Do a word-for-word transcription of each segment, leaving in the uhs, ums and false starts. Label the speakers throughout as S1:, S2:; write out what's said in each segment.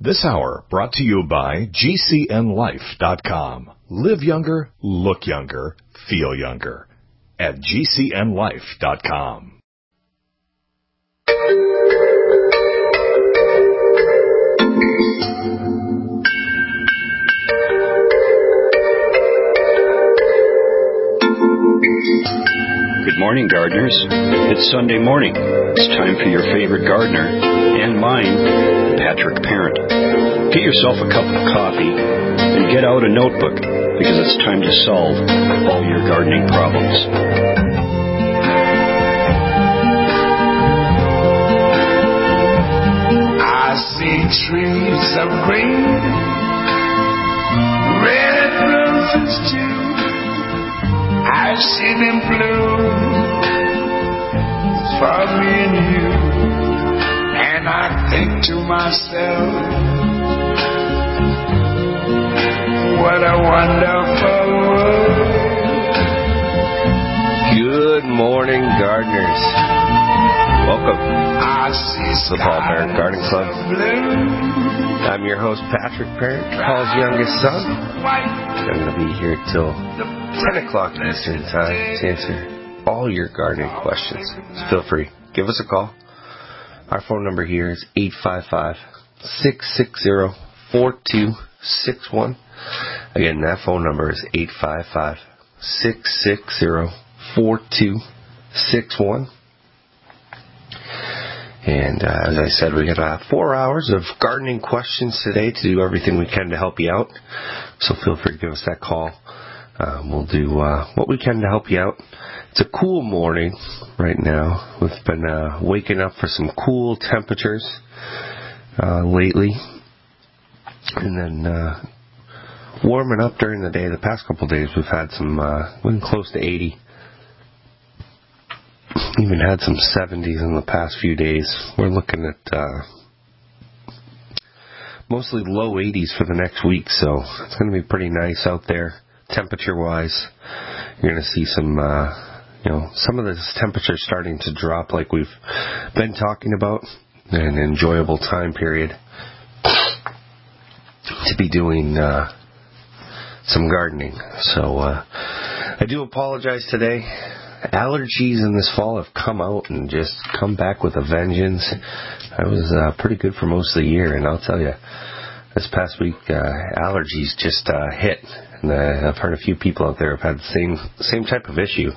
S1: This hour brought to you by G C N life dot com. Live younger, look younger, feel younger at G C N life dot com.
S2: Good morning, gardeners. It's Sunday morning. It's time for your favorite gardener, and mine, Patrick Parent. Get yourself a cup of coffee and get out a notebook, because it's time to solve all your gardening problems.
S3: I see trees of green, red roses too. I see them bloom for me and you, and I think to myself, what a wonderful world.
S4: Good morning, gardeners. Welcome
S3: I see
S4: to the Paul Parent Gardening Club. I'm your host, Patrick Parent, Paul's youngest son. I'm going to be here till ten o'clock Eastern Time to answer all your gardening questions. So feel free, give us a call. Our phone number here is eight five five, six six zero, four two six one. Again, that phone number is eight five five, six six zero, four two six one. And uh, as I said, we got uh, four hours of gardening questions today to do everything we can to help you out. So feel free to give us that call. Um, we'll do uh, what we can to help you out. It's a cool morning right now. We've been uh, waking up for some cool temperatures uh, lately. And then uh, warming up during the day. The past couple of days we've had some, uh, we're close to eighty. Even had some seventies in the past few days. We're looking at uh, mostly low eighties for the next week, so it's going to be pretty nice out there, temperature-wise. You're going to see some, uh, you know, some of this temperature starting to drop, like we've been talking about. An enjoyable time period to be doing uh, some gardening. So uh, I do apologize today. Allergies in this fall have come out and just come back with a vengeance. I was uh, pretty good for most of the year, and I'll tell you, this past week, uh, allergies just uh, hit. And uh, I've heard a few people out there have had the same same type of issue.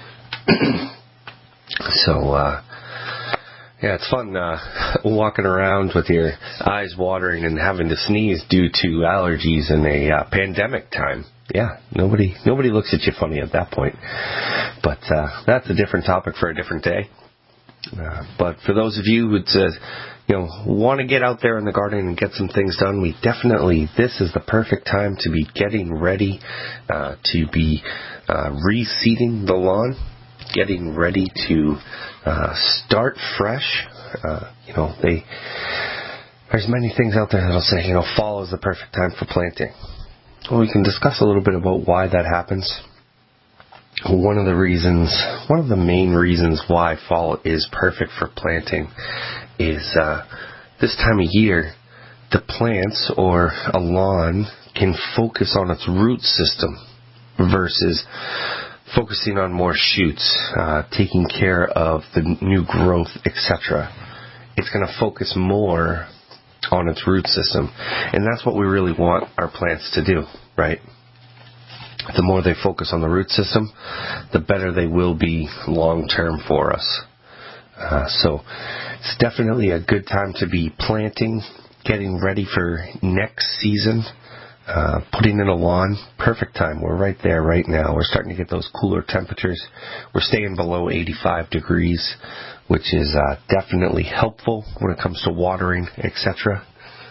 S4: so, uh, yeah, it's fun uh, walking around with your eyes watering and having to sneeze due to allergies in a uh, pandemic time. Yeah, nobody nobody looks at you funny at that point. But uh, that's a different topic for a different day. Uh, but for those of you who uh, you know want to get out there in the garden and get some things done, we definitely, this is the perfect time to be getting ready, uh, to be uh, reseeding the lawn, getting ready to uh, start fresh. Uh, you know, they there's many things out there that'll say, you know, fall is the perfect time for planting. Well, we can discuss a little bit about why that happens. One of the reasons, one of the main reasons why fall is perfect for planting is uh, this time of year, the plants or a lawn can focus on its root system versus focusing on more shoots, uh, taking care of the new growth, et cetera. It's going to focus more on its root system. And that's what we really want our plants to do, right? The more they focus on the root system, the better they will be long-term for us. Uh, so it's definitely a good time to be planting, getting ready for next season, uh, putting in a lawn. Perfect time. We're right there right now. We're starting to get those cooler temperatures. We're staying below eighty-five degrees, which is uh, definitely helpful when it comes to watering, et cetera.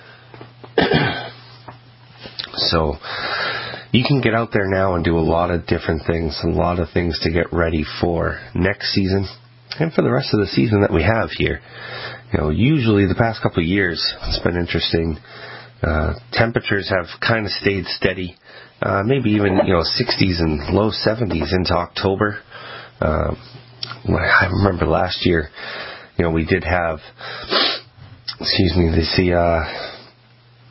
S4: So you can get out there now and do a lot of different things, a lot of things to get ready for next season and for the rest of the season that we have here. You know, usually the past couple of years, it's been interesting. Uh, temperatures have kind of stayed steady, uh, maybe even, you know, sixties and low seventies into October. Uh, I remember last year, you know, we did have, excuse me, the, uh,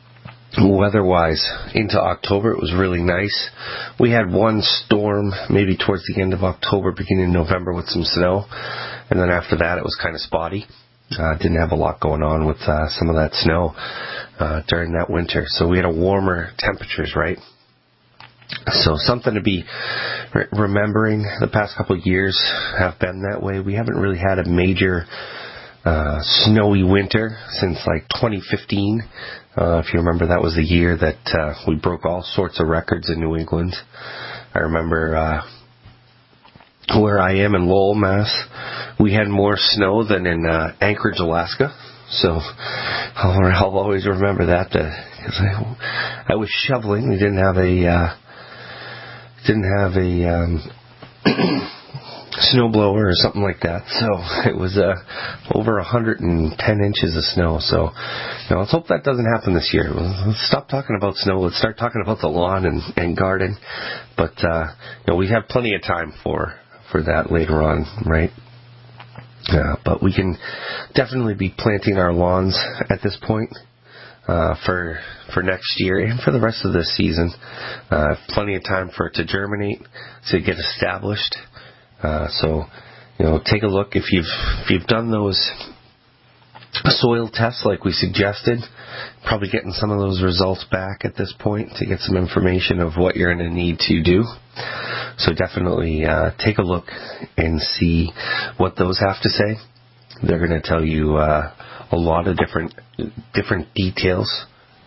S4: weather-wise, into October, it was really nice. We had one storm maybe towards the end of October, beginning of November with some snow. And then after that, it was kind of spotty. Uh, didn't have a lot going on with uh, some of that snow uh, during that winter. So we had a warmer temperatures, right? So something to be re- remembering. The past couple of years have been that way. We haven't really had a major uh, snowy winter since like twenty fifteen. Uh, if you remember, that was the year that uh, we broke all sorts of records in New England. I remember uh, where I am in Lowell, Mass, we had more snow than in uh, Anchorage, Alaska. So I'll, I'll always remember that because I, I was shoveling. We didn't have a uh, didn't have a um, snowblower or something like that. So it was uh, over one hundred ten inches of snow. So you know, let's hope that doesn't happen this year. Let's stop talking about snow. Let's start talking about the lawn and, and garden. But uh, you know, we have plenty of time for for that later on, right? Uh, but we can definitely be planting our lawns at this point uh, for for next year and for the rest of this season. Uh, plenty of time for it to germinate, to get established. Uh, so, you know, take a look if you've if you've done those soil tests like we suggested. Probably getting some of those results back at this point to get some information of what you're going to need to do. So definitely uh, take a look and see what those have to say. They're going to tell you uh, a lot of different different details.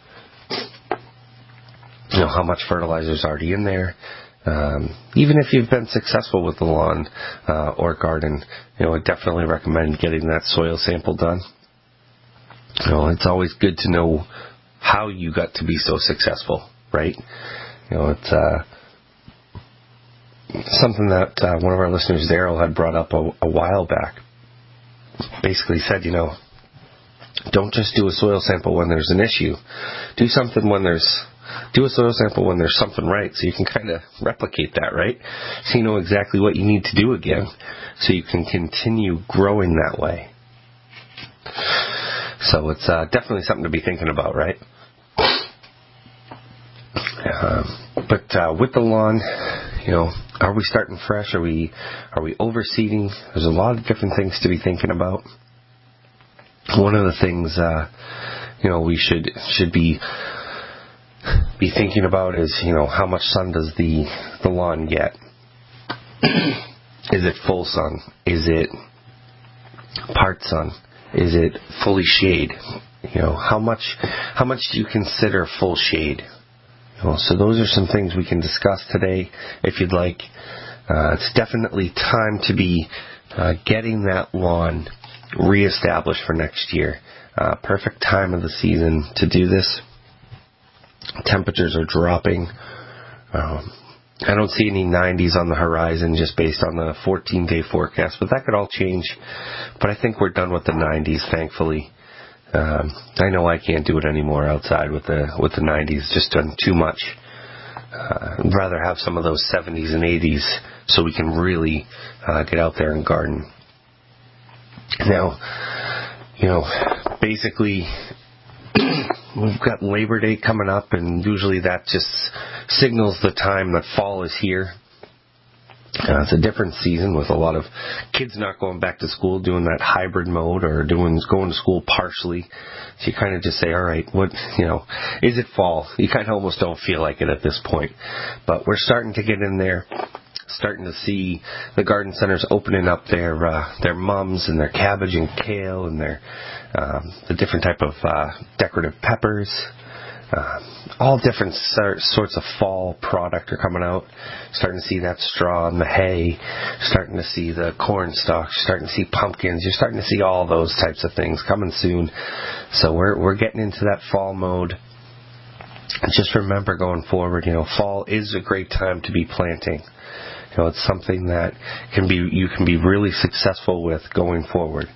S4: You know, how much fertilizer is already in there. Um, even if you've been successful with the lawn uh, or garden, you know, I definitely recommend getting that soil sample done. You know, it's always good to know how you got to be so successful, right? You know, it's uh, something that uh, one of our listeners, Daryl, had brought up a, a while back. Basically said, you know, don't just do a soil sample when there's an issue. Do something when there's, do a soil sample when there's something right, so you can kind of replicate that, right? So you know exactly what you need to do again, so you can continue growing that way. So it's uh, definitely something to be thinking about, right? Um, but uh, with the lawn, you know, are we starting fresh? Are we are we overseeding? There's a lot of different things to be thinking about. One of the things, uh, you know, we should should be be thinking about is, you know, how much sun does the the lawn get? Is it full sun? Is it part sun? Is it fully shade? You know, how much how much do you consider full shade? You know, so those are some things we can discuss today if you'd like. Uh, it's definitely time to be uh, getting that lawn reestablished for next year. Uh, perfect time of the season to do this. Temperatures are dropping. Um, I don't see any nineties on the horizon just based on the fourteen-day forecast, but that could all change. But I think we're done with the nineties, thankfully. Um, I know I can't do it anymore outside with the with the nineties. Just done too much. Uh, I'd rather have some of those seventies and eighties so we can really uh, get out there and garden. Now, you know, basically, we've got Labor Day coming up, and usually that just signals the time that fall is here. Uh, it's a different season with a lot of kids not going back to school, doing that hybrid mode, or doing going to school partially. So you kind of just say, all right, what, you know, is it fall? You kind of almost don't feel like it at this point. But we're starting to get in there, starting to see the garden centers opening up their uh, their mums and their cabbage and kale and their um, the different type of uh, decorative peppers. Uh, all different sorts of fall product are coming out. Starting to see that straw and the hay. Starting to see the corn stalks. Starting to see pumpkins. You're starting to see all those types of things coming soon. So we're we're getting into that fall mode. And just remember going forward, you know, fall is a great time to be planting. You know, it's something that can be you can be really successful with going forward.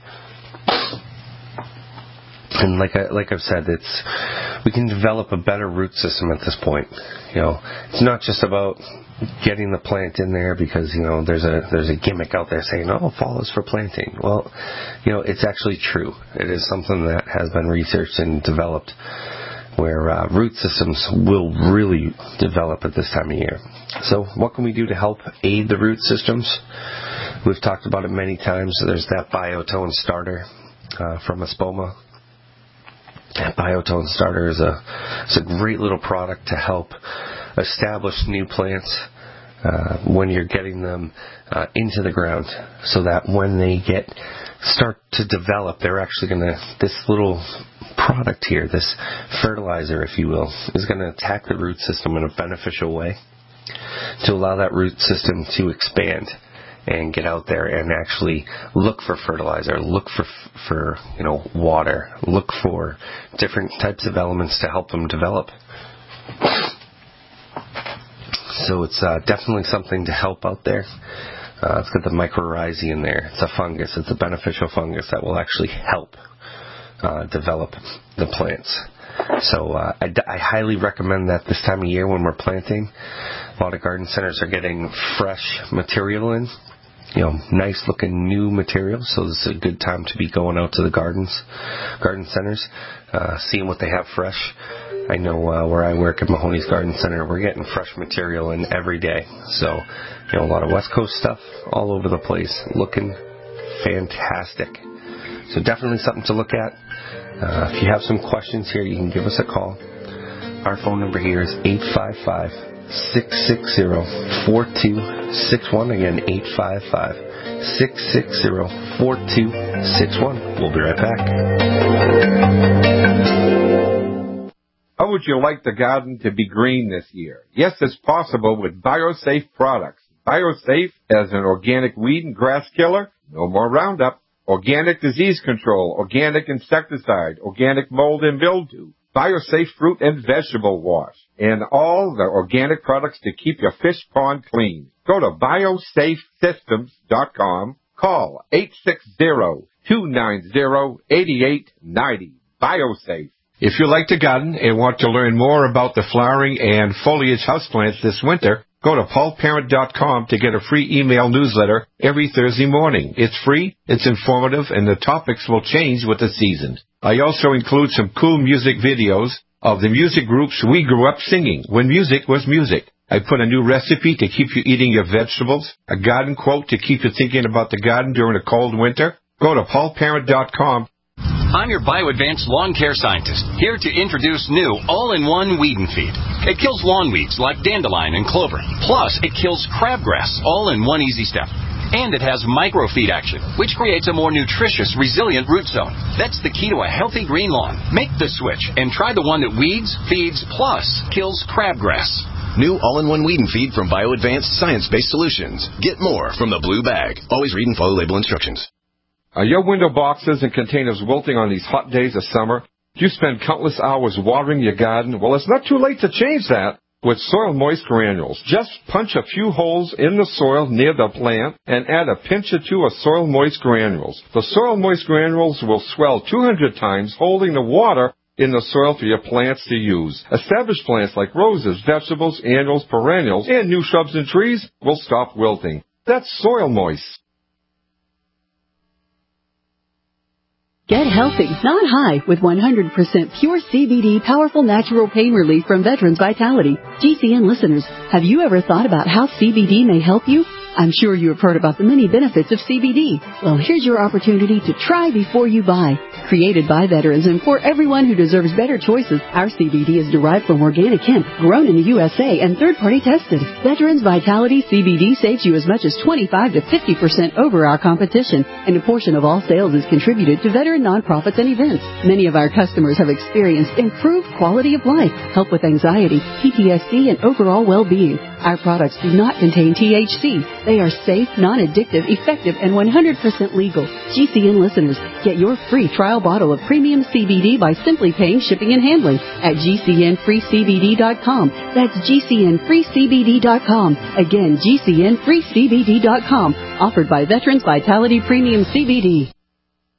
S4: And like I, like I've said, it's we can develop a better root system at this point. You know, it's not just about getting the plant in there because, you know, there's a there's a gimmick out there saying, oh, fall is for planting. Well, you know, it's actually true. It is something that has been researched and developed. where uh, root systems will really develop at this time of year. So what can we do to help aid the root systems? We've talked about it many times. There's that Biotone starter uh, from Espoma. That Biotone starter is a, it's a great little product to help establish new plants uh, when you're getting them uh, into the ground, so that when they get start to develop, they're actually going to, this little product here, this fertilizer, if you will, is going to attack the root system in a beneficial way to allow that root system to expand and get out there and actually look for fertilizer, look for, for you know, water, look for different types of elements to help them develop. So it's uh, definitely something to help out there. Uh, it's got the mycorrhizae in there. It's a fungus. It's a beneficial fungus that will actually help uh, develop the plants. So uh, I, I highly recommend that this time of year when we're planting. A lot of garden centers are getting fresh material in, you know, nice looking new material. So this is a good time to be going out to the gardens, garden centers, uh, seeing what they have fresh. I know uh, where I work at Mahoney's Garden Center, we're getting fresh material in every day. So, you know, a lot of West Coast stuff all over the place, looking fantastic. So definitely something to look at. Uh, if you have some questions here, you can give us a call. Our phone number here is eight five five, six six zero, four two six one. Again, eight five five, six six zero, four two six one. We'll be right back.
S5: How would you like the garden to be green this year? Yes, it's possible with BioSafe products. BioSafe as an organic weed and grass killer, no more Roundup, organic disease control, organic insecticide, organic mold and mildew, BioSafe fruit and vegetable wash, and all the organic products to keep your fish pond clean. Go to biosafe systems dot com. Call eight six zero, two nine zero, eight eight nine zero. BioSafe. If you like to garden and want to learn more about the flowering and foliage houseplants this winter, go to paul parent dot com to get a free email newsletter every Thursday morning. It's free, it's informative, and the topics will change with the season. I also include some cool music videos of the music groups we grew up singing when music was music. I put a new recipe to keep you eating your vegetables, a garden quote to keep you thinking about the garden during a cold winter. Go to paul parent dot com.
S6: I'm your BioAdvanced lawn care scientist, here to introduce new all-in-one weed and feed. It kills lawn weeds like dandelion and clover. Plus, it kills crabgrass, all in one easy step. And it has microfeed action, which creates a more nutritious, resilient root zone. That's the key to a healthy green lawn. Make the switch and try the one that weeds, feeds, plus kills crabgrass.
S7: New all-in-one weed and feed from BioAdvanced science-based solutions. Get more from the blue bag. Always read and follow label instructions.
S5: Are your window boxes and containers wilting on these hot days of summer? Do you spend countless hours watering your garden? Well, it's not too late to change that with Soil Moist Granules. Just punch a few holes in the soil near the plant and add a pinch or two of Soil Moist Granules. The Soil Moist Granules will swell two hundred times, holding the water in the soil for your plants to use. Established plants like roses, vegetables, annuals, perennials, and new shrubs and trees will stop wilting. That's Soil Moist.
S8: Get healthy, not high, with one hundred percent pure C B D powerful natural pain relief from Veterans Vitality. G C N listeners, have you ever thought about how C B D may help you? I'm sure you have heard about the many benefits of C B D. Well, here's your opportunity to try before you buy. Created by veterans and for everyone who deserves better choices, our C B D is derived from organic hemp, grown in the U S A, and third-party tested. Veterans Vitality C B D saves you as much as twenty-five to fifty percent over our competition, and a portion of all sales is contributed to veteran nonprofits and events. Many of our customers have experienced improved quality of life, help with anxiety, P T S D, and overall well-being. Our products do not contain T H C. They are safe, non-addictive, effective, and one hundred percent legal. G C N listeners, get your free trial bottle of premium C B D by simply paying shipping and handling at G C N free C B D dot com. That's G C N free C B D dot com. Again, G C N free C B D dot com. Offered by Veterans Vitality Premium C B D.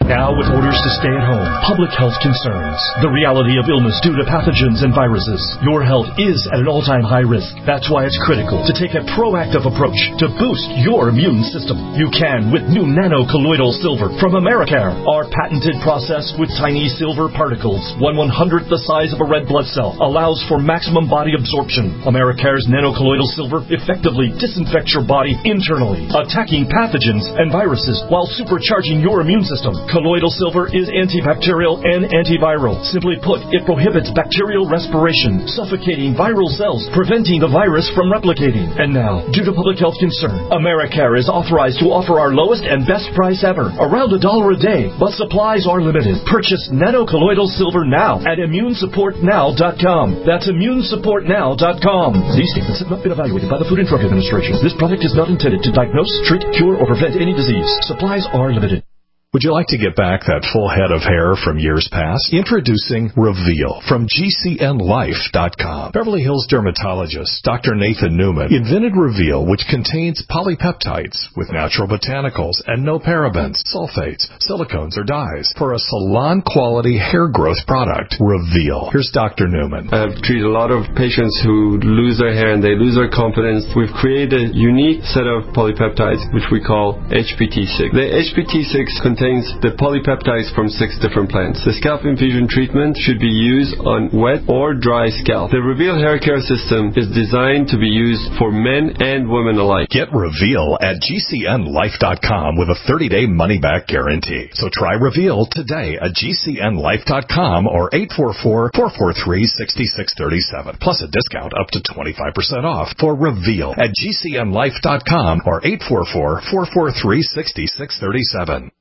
S9: Now with orders to stay at home, public health concerns, the reality of illness due to pathogens and viruses, your health is at an all-time high risk. That's why it's critical to take a proactive approach to boost your immune system. You can with new nano-colloidal silver from Americare. Our patented process with tiny silver particles, one one-hundredth the size of a red blood cell, allows for maximum body absorption. Americare's nano-colloidal silver effectively disinfects your body internally, attacking pathogens and viruses while supercharging your immune system. Colloidal silver is antibacterial and antiviral. Simply put, it prohibits bacterial respiration, suffocating viral cells, preventing the virus from replicating. And now, due to public health concern, Americare is authorized to offer our lowest and best price ever, around a dollar a day, but supplies are limited. Purchase nano-colloidal silver now at immune support now dot com. That's immune support now dot com. These statements have not been evaluated by the Food and Drug Administration. This product is not intended to diagnose, treat, cure, or prevent any disease. Supplies are limited.
S1: Would you like to get back that full head of hair from years past? Introducing Reveal from G C N life dot com. Beverly Hills dermatologist Doctor Nathan Newman invented Reveal, which contains polypeptides with natural botanicals and no parabens, sulfates, silicones, or dyes for a salon-quality hair growth product. Reveal. Here's Doctor Newman.
S10: I've treated a lot of patients who lose their hair and they lose their confidence. We've created a unique set of polypeptides, which we call H P T six. The H P T six contains the polypeptides from six different plants. The scalp infusion treatment should be used on wet or dry scalp. The Reveal hair care system is designed to be used for men and women alike.
S1: Get Reveal at G C N life dot com with a thirty-day money-back guarantee. So try Reveal today at G C N life dot com or eight four four, four four three, six six three seven. Plus a discount up to twenty-five percent off for Reveal at G C N life dot com or eight four four, four four three, six six three seven.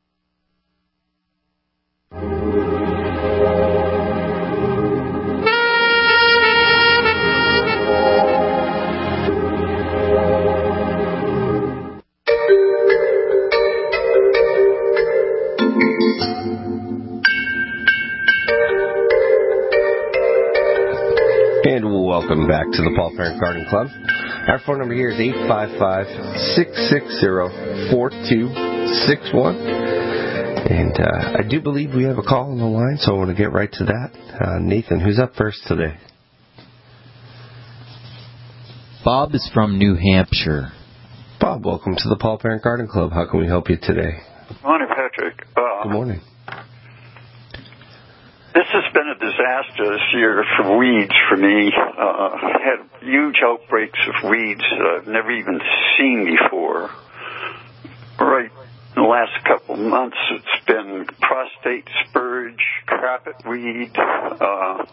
S4: And welcome back to the Paul Parent Garden Club. Our phone number here is eight five five, six six zero, four two six one. And uh, I do believe we have a call on the line, so I want to get right to that. Uh, Nathan, who's up first today?
S11: Bob is from New Hampshire.
S4: Bob, welcome to the Paul Parent Garden Club. How can we help you today?
S12: Good morning, Patrick. Uh,
S4: Good morning.
S12: This has been a disaster this year for weeds for me. Uh, I had huge outbreaks of weeds that I've never even seen before. Right in the last couple of months, it's been prostate spurge, carpet weed, uh,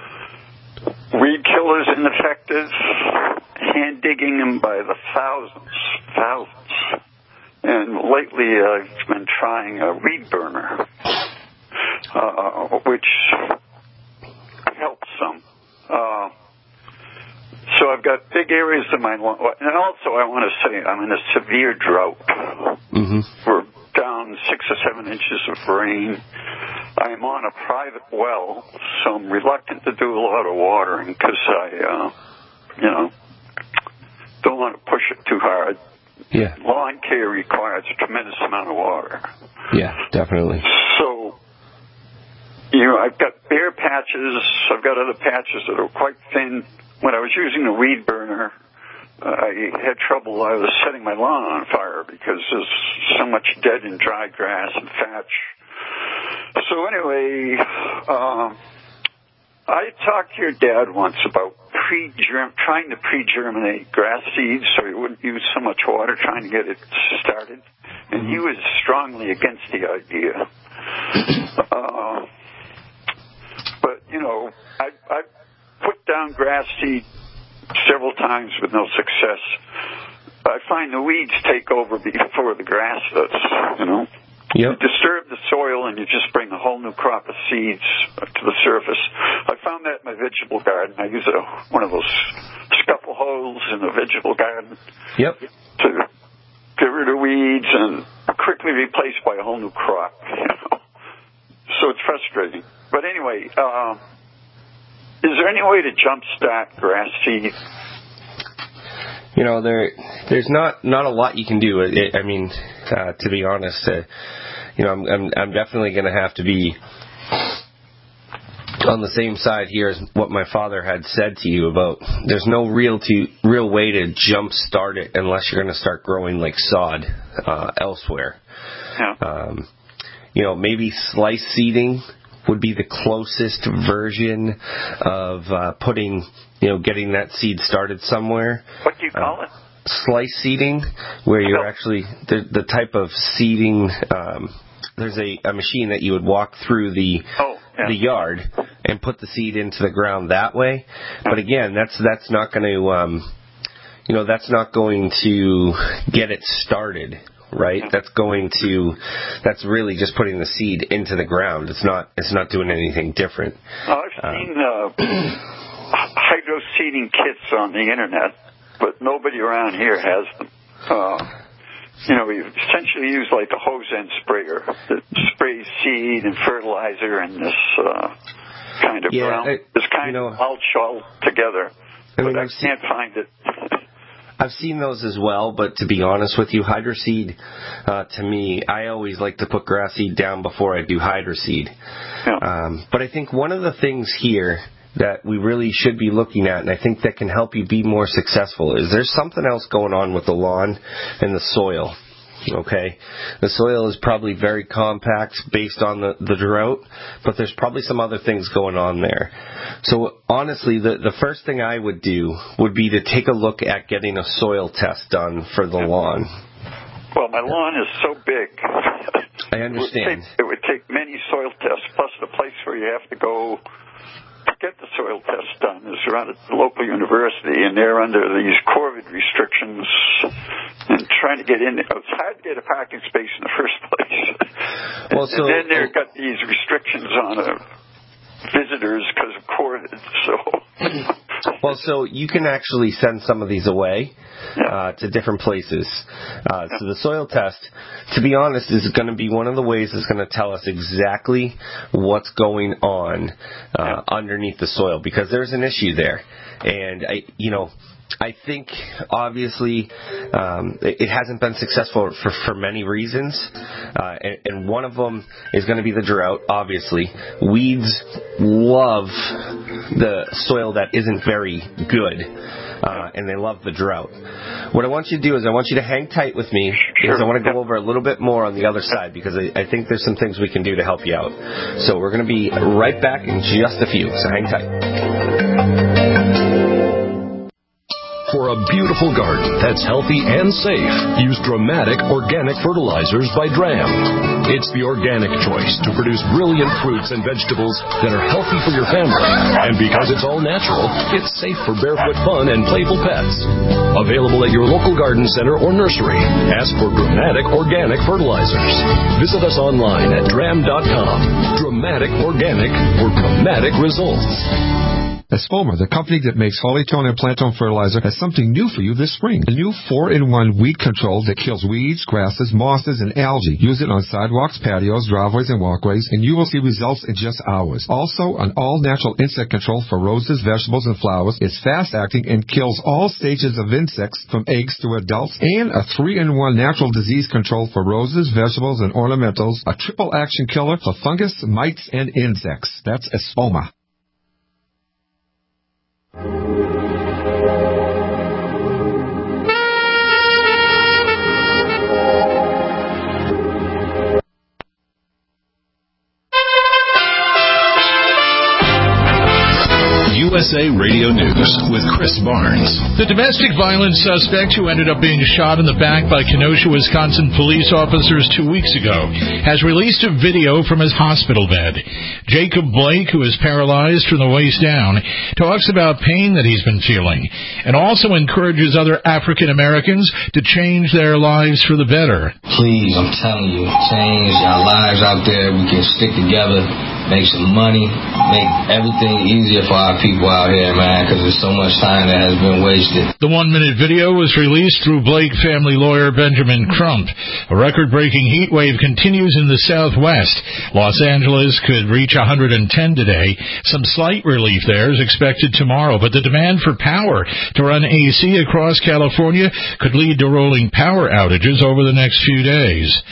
S12: weed killers ineffective, hand digging them by the thousands, thousands. And lately I've been trying a weed burner. Uh, which helps some. Uh, so I've got big areas of my lawn. And also I want to say I'm in a severe drought.
S4: Mm-hmm.
S12: We're down six or seven inches of rain. I'm on a private well, so I'm reluctant to do a lot of watering because I, uh, you know, don't want to push it too hard.
S4: Yeah.
S12: Lawn care requires a tremendous amount of water.
S4: Yeah, definitely.
S12: So, you know, I've got bare patches. I've got other patches that are quite thin. When I was using the weed burner, uh, I had trouble. I was setting my lawn on fire because there's so much dead and dry grass and thatch. So anyway, um, I talked to your dad once about pre-germ- trying to pre-germinate grass seeds so he wouldn't use so much water trying to get it started. And he was strongly against the idea. Uh, but, you know, I, I put down grass seed several times with no success. I find the weeds take over before the grass does, you know.
S4: Yep.
S12: You disturb the soil and you just bring a whole new crop of seeds to the surface. I found that in my vegetable garden. I use a, one of those scuffle holes in the vegetable garden.
S4: Yep.
S12: To get rid of weeds and quickly replaced by a whole new crop, you know. So it's frustrating. But anyway, uh, is there any way to jumpstart grass seed?
S4: You know, there, there's not, not a lot you can do. It, I mean, uh, to be honest, uh, you know, I'm I'm, I'm definitely going to have to be on the same side here as what my father had said to you about there's no real to real way to jump start it unless you're going to start growing like sod uh, elsewhere.
S12: Yeah.
S4: Um, you know, maybe slice seeding would be the closest version of uh, putting, you know, getting that seed started somewhere.
S12: What do you call uh, it?
S4: Slice seeding, where you're actually the, the type of seeding. Um, there's a, a machine that you would walk through the
S12: oh, yeah.
S4: the yard and put the seed into the ground that way. But again, that's that's not going to, um, you know, that's not going to get it started. Right, that's going to, that's really just putting the seed into the ground. It's not, it's not doing anything different.
S12: Oh, I've um, seen uh, hydro seeding kits on the internet, but nobody around here has them. Uh, you know, we essentially use like a hose end sprayer that sprays seed and fertilizer and this uh, kind of
S4: yeah,
S12: brown,
S4: I,
S12: this kind
S4: you know,
S12: of mulch all together.
S4: I mean,
S12: but I
S4: I've
S12: can't
S4: seen,
S12: find it.
S4: I've seen those as well, but to be honest with you, hydro seed, uh, to me, I always like to put grass seed down before I do hydro seed.
S12: Yeah.
S4: Um, but I think one of the things here that we really should be looking at, and I think that can help you be more successful, is there's something else going on with the lawn and the soil. Okay, the soil is probably very compact based on the, the drought, but there's probably some other things going on there. So honestly, the, the first thing I would do would be to take a look at getting a soil test done for the lawn.
S12: Well, my lawn is so big.
S4: I understand.
S12: It would take, it would take many soil tests, plus the place where you have to go to get the soil test done is around at the local university, and they're under these COVID restrictions and trying to get in. It's hard to get a parking space in the first place.
S4: Well,
S12: and,
S4: so,
S12: and then they've got these restrictions on uh, visitors because of COVID. So,
S4: well, so you can actually send some of these away
S12: yeah.
S4: uh, to different places. Uh, so the soil test, to be honest, is going to be one of the ways that's going to tell us exactly what's going on uh,
S12: yeah.
S4: underneath the soil, because there's an issue there. And, I, you know, I think, obviously, um, it, it hasn't been successful for, for many reasons, uh, and, and one of them is going to be the drought, obviously. Weeds love the soil that isn't very good, uh, and they love the drought. What I want you to do is I want you to hang tight with me, because I want to go over a little bit more on the other side, because I, I think there's some things we can do to help you out. So we're going to be right back in just a few, so hang tight.
S1: For a beautiful garden that's healthy and safe, use Dramatic Organic Fertilizers by Dram. It's the organic choice to produce brilliant fruits and vegetables that are healthy for your family. And because it's all natural, it's safe for barefoot fun and playful pets. Available at your local garden center or nursery. Ask for Dramatic Organic Fertilizers. Visit us online at dram dot com. Dramatic Organic for dramatic results.
S13: Espoma, the company that makes Hollytone and Plantone fertilizer, has something new for you this spring. A new four in one weed control that kills weeds, grasses, mosses, and algae. Use it on sidewalks, patios, driveways, and walkways, and you will see results in just hours. Also, an all-natural insect control for roses, vegetables, and flowers. It's fast-acting and kills all stages of insects from eggs to adults. And a three in one natural disease control for roses, vegetables, and ornamentals. A triple-action killer for fungus, mites, and insects. That's Espoma.
S1: U S A Radio News with Chris Barnes.
S14: The domestic violence suspect who ended up being shot in the back by Kenosha, Wisconsin police officers two weeks ago has released a video from his hospital bed. Jacob Blake, who is paralyzed from the waist down, talks about pain that he's been feeling and also encourages other African Americans to change their lives for the better.
S15: Please, I'm telling you, change our lives out there. We can stick together, make some money, make everything easier for our people out here, man, because there's so much time that has been wasted.
S14: The one-minute video was released through Blake family lawyer Benjamin Crump. A record-breaking heat wave continues in the southwest. Los Angeles could reach one hundred ten today. Some slight relief there is expected tomorrow, but the demand for power to run A C across California could lead to rolling power outages over the next few days.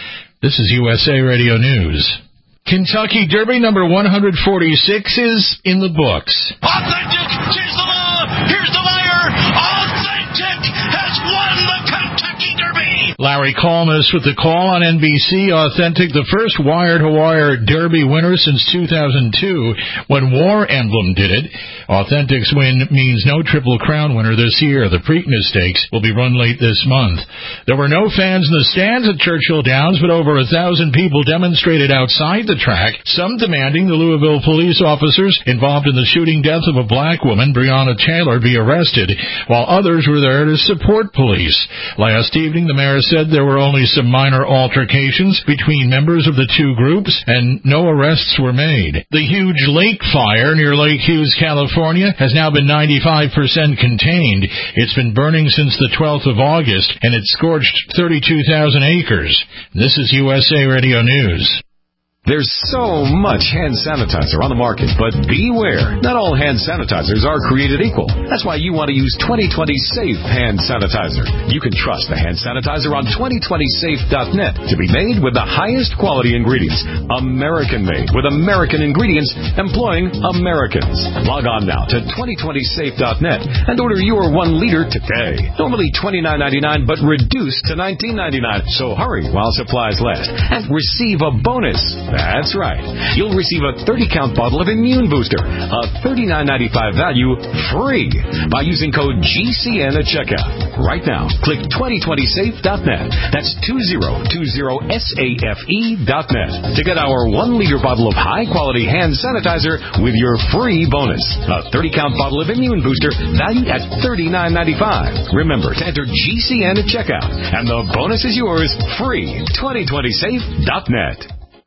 S14: This is U S A Radio News. Kentucky Derby number one forty-six is in the books.
S16: Authentic, chase the ball, here's the wire. Authentic has won the Kentucky Derby.
S14: Larry Colmus with the call on N B C. Authentic, the first wire-to-wire Derby winner since two thousand two, when War Emblem did it. Authentic's win means no Triple Crown winner this year. The Preakness Stakes will be run late this month. There were no fans in the stands at Churchill Downs, but over a thousand people demonstrated outside the track, some demanding the Louisville police officers involved in the shooting death of a black woman, Breonna Taylor, be arrested, while others were there to support police. Last evening, the mayor said there were only some minor altercations between members of the two groups, and no arrests were made. The huge lake fire near Lake Hughes, California, has now been ninety-five percent contained. It's been burning since the twelfth of August, and it scorched thirty-two thousand acres. This is U S A Radio News.
S1: There's so much hand sanitizer on the market, but beware. Not all hand sanitizers are created equal. That's why you want to use twenty twenty Safe Hand Sanitizer. You can trust the hand sanitizer on twenty twenty safe dot net to be made with the highest quality ingredients. American-made with American ingredients employing Americans. Log on now to twenty twenty safe dot net and order your one liter today. Normally twenty-nine ninety-nine, but reduced to nineteen ninety-nine. So hurry while supplies last and receive a bonus. That's right. You'll receive a thirty count bottle of Immune Booster, a thirty-nine ninety-five value, free by using code G C N at checkout. Right now, click twenty twenty safe dot net. That's two zero two zero safe dot net to get our one liter bottle of high-quality hand sanitizer with your free bonus. A thirty count bottle of Immune Booster valued at thirty-nine ninety-five. Remember to enter G C N at checkout, and the bonus is yours free. twenty twenty safe dot net.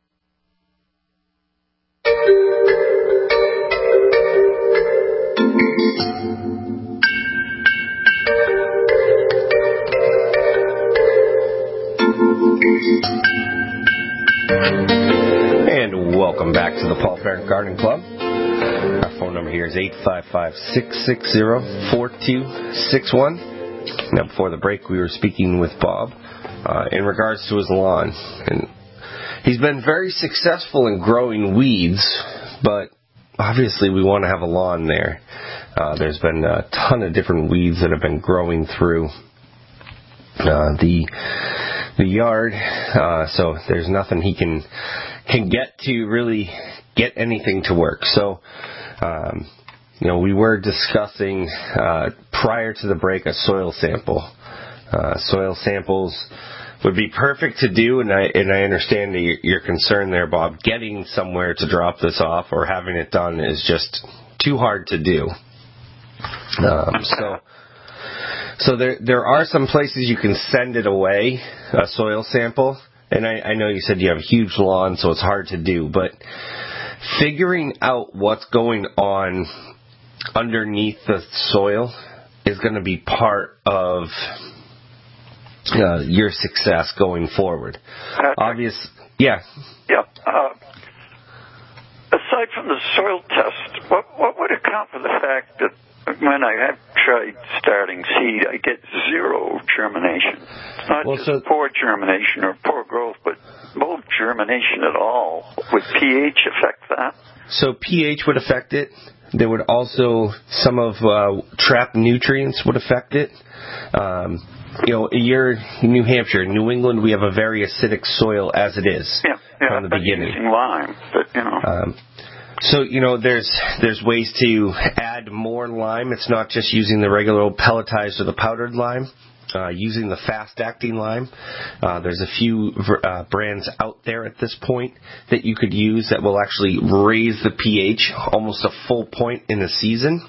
S4: And welcome back to the Paul Parent Garden Club. Our phone number here is eight five five, six six zero, four two six one. Now, before the break, we were speaking with Bob uh, in regards to his lawn. And he's been very successful in growing weeds, but obviously we want to have a lawn there. Uh, there's been a ton of different weeds that have been growing through uh, the the yard, uh, so there's nothing he can can get to really get anything to work. So, um, you know, we were discussing uh, prior to the break a soil sample. Uh, soil samples would be perfect to do, and I and I understand your, your concern there, Bob. Getting somewhere to drop this off or having it done is just too hard to do. Um, so. So there there are some places you can send it away, a soil sample. And I, I know you said you have a huge lawn, so it's hard to do. But figuring out what's going on underneath the soil is going to be part of uh, your success going forward.
S12: Uh,
S4: Obvious, yeah.
S12: Yeah. Uh, aside from the soil test, what what would account for the fact that when I have tried starting seed, I get zero germination? It's not well, just so, poor germination or poor growth, but no germination at all. Would pH affect that?
S4: So pH would affect it. There would also, some of uh, trapped nutrients would affect it. Um, you know, you're in New Hampshire, in New England, we have a very acidic soil as it is
S12: yeah, yeah,
S4: from the beginning.
S12: Using lime, but you know.
S4: Um, So, you know, there's there's ways to add more lime. It's not just using the regular old pelletized or the powdered lime. Uh, using the fast-acting lime. Uh, there's a few uh, brands out there at this point that you could use that will actually raise the pH almost a full point in a season.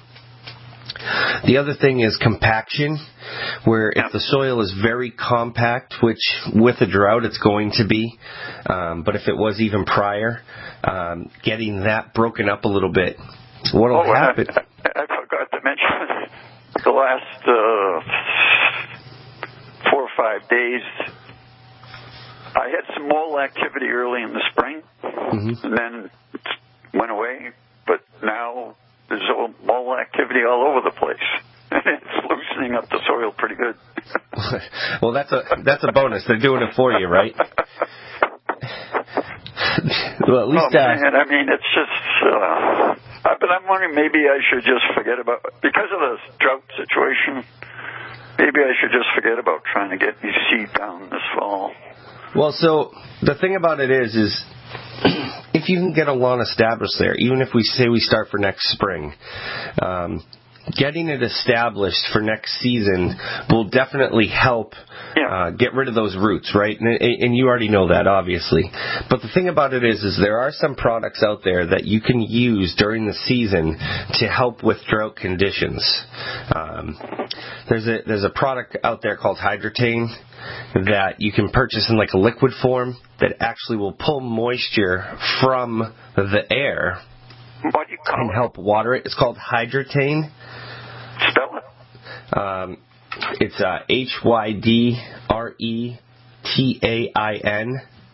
S4: The other thing is compaction, where if the soil is very compact, which with a drought it's going to be, um, but if it was even prior, um, getting that broken up a little bit, what will
S12: oh,
S4: happen?
S12: I, I forgot to mention the last uh, four or five days, I had some mole activity early in the spring, mm-hmm. and then it went away, but now there's mole activity all over the place. It's loosening up the soil pretty good.
S4: Well, that's a that's a bonus. They're doing it for you, right? Well, at least.
S12: Oh,
S4: Uh,
S12: man, I mean, it's just. Uh, but I'm wondering, maybe I should just forget about because of the drought situation. Maybe I should just forget about trying to get these seed down this fall.
S4: Well, so the thing about it is, is if you can get a lawn established there, even if we say we start for next spring, um, getting it established for next season will definitely help uh, get rid of those roots, right? And, and you already know that, obviously. But the thing about it is, is there are some products out there that you can use during the season to help with drought conditions. Um, there's a there's a product out there called Hydrotane that you can purchase in like a liquid form that actually will pull moisture from the air
S12: what do you call
S4: and
S12: it?
S4: help water it. It's called Hydrotane.
S12: Spell it.
S4: Um, it's uh, H Y D R E T A I N.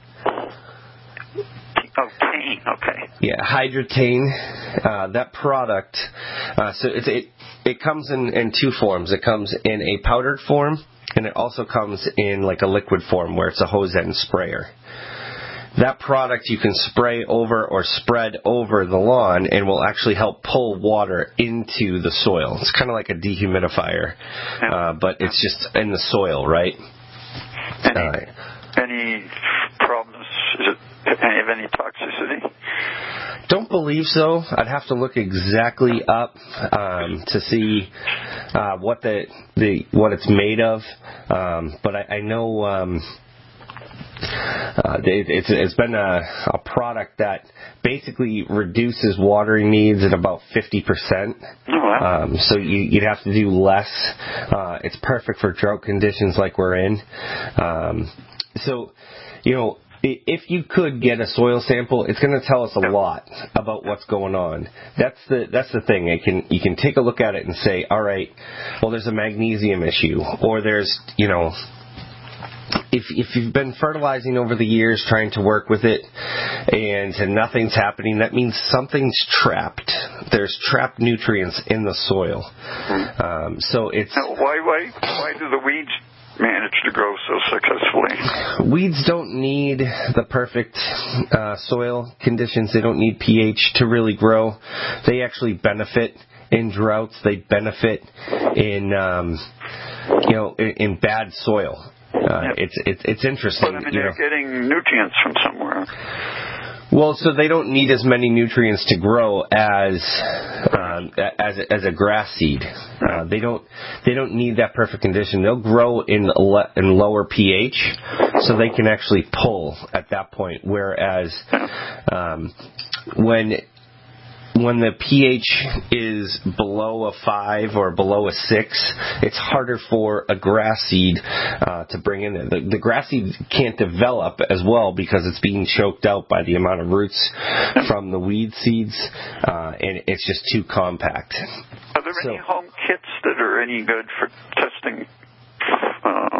S12: Oh, Tane, okay.
S4: Yeah, Hydrotane. Uh, that product, uh, so it, it it comes in, in two forms. It comes in a powdered form, and it also comes in like a liquid form where it's a hose end sprayer. That product you can spray over or spread over the lawn and will actually help pull water into the soil. It's kind of like a dehumidifier, uh, but it's just in the soil, right?
S12: Any,
S4: uh,
S12: any problems? Is it any of any toxicity?
S4: Don't believe so. I'd have to look exactly up um, to see uh, what the the what it's made of, um, but I, I know. Um, Uh, it, it's, it's been a, a product that basically reduces watering needs at about fifty percent.
S12: Oh, wow.
S4: Um, so you, you'd have to do less. Uh, it's perfect for drought conditions like we're in. Um, so, you know, if you could get a soil sample, it's going to tell us a lot about what's going on. That's the that's the thing. It can you can take a look at it and say, all right, well, there's a magnesium issue, or there's, you know, If if you've been fertilizing over the years trying to work with it and nothing's happening, that means something's trapped. There's trapped nutrients in the soil. Um, so it's
S12: now, why why why do the weeds manage to grow so successfully?
S4: Weeds don't need the perfect uh, soil conditions. They don't need pH to really grow. They actually benefit in droughts. They benefit in um, you know in, in bad soil. Uh,
S12: yep.
S4: It's it's it's interesting.
S12: But I mean,
S4: you
S12: they're
S4: know.
S12: getting nutrients from somewhere.
S4: Well, so they don't need as many nutrients to grow as um, as as a grass seed. Uh, they don't they don't need that perfect condition. They'll grow in le- in lower pH, so they can actually pull at that point. Whereas um, when When the pH is below a five or below a six, it's harder for a grass seed uh, to bring in there. The, the grass seed can't develop as well because it's being choked out by the amount of roots from the weed seeds, uh, and it's just too compact.
S12: Are there
S4: so,
S12: any home kits that are any good for testing uh,